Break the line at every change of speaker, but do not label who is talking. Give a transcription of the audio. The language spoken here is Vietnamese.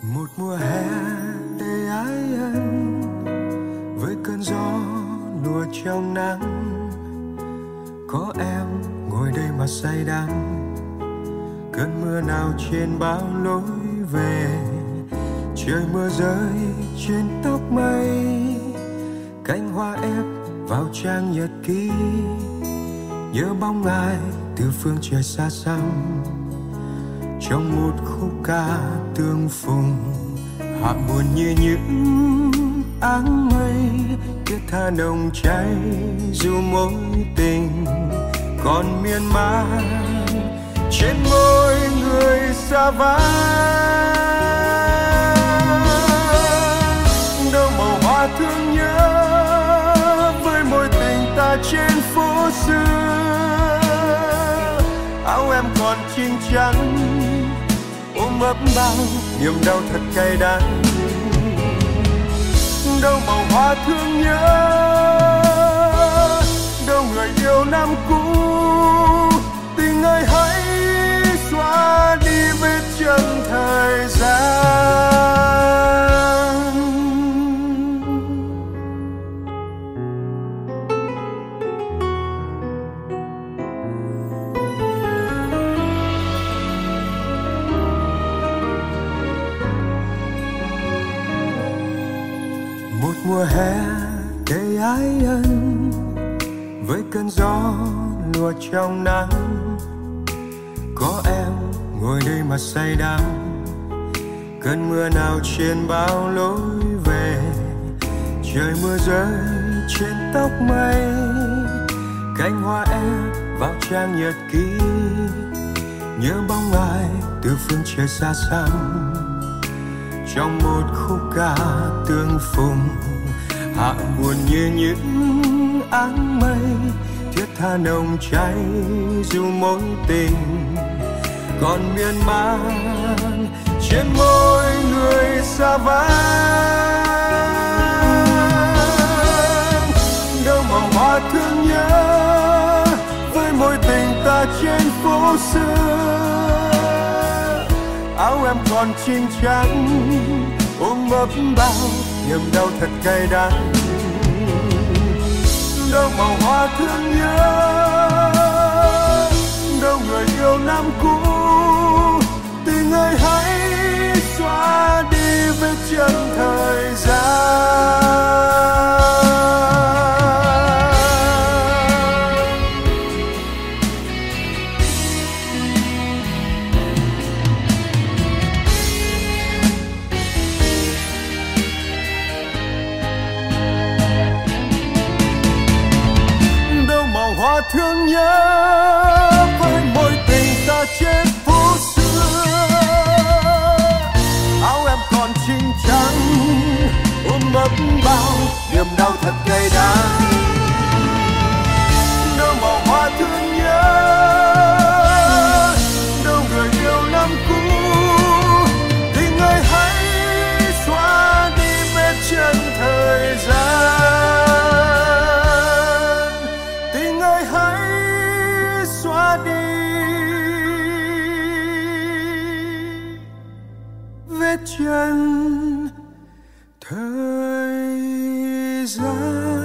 Một mùa hè đầy ái ân, với cơn gió lùa trong nắng, có em ngồi đây mà say đắm. Cơn mưa nào trên bao lối về, trời mưa rơi trên tóc mây, cánh hoa ép vào trang nhật ký, nhớ bóng ai từ phương trời xa xăm. Trong một khúc ca tương phùng, hạ buồn như những áng mây, thiết tha nồng cháy dù mối tình còn miên man trên môi người xa vắng. Đâu màu hoa thương nhớ với mối tình ta trên phố xưa, áo em còn chinh trắng ôm ấp bao niềm đau thật cay đắng. Đâu màu hoa thương nhớ, đâu người yêu năm cũ, tình ơi hãy xóa đi vết chân thời gian. Một mùa hè đầy ái ân, với cơn gió lùa trong nắng, có em ngồi đây mà say đắm. Cơn mưa nào trên bao lối về, trời mưa rơi trên tóc mây, cánh hoa ép vào trang nhật ký, nhớ bóng ai từ phương trời xa xăm. Trong một khúc ca tương phùng, hạ buồn như những áng mây, thiết tha nồng cháy dù mối tình còn miên man trên môi người xa vắng. Đâu màu hoa thương nhớ với mối tình ta trên phố xưa, áo em còn chinh trắng ôm ấp bao niềm đau thật cay đắng. Đâu màu hoa thương nhớ, đâu người yêu năm cũ, tình ơi hãy xóa đi vết chân thời gian. Hoa thương nhớ với mối tình ta trên phố xưa, áo em còn chinh trắng ôm ấp bao niềm đau thật cay đắng. Đâu màu hoa thương nhớ, đâu người yêu năm cũ, tình ơi hãy xóa đi vết chân thời gian. Vết chân thời gian.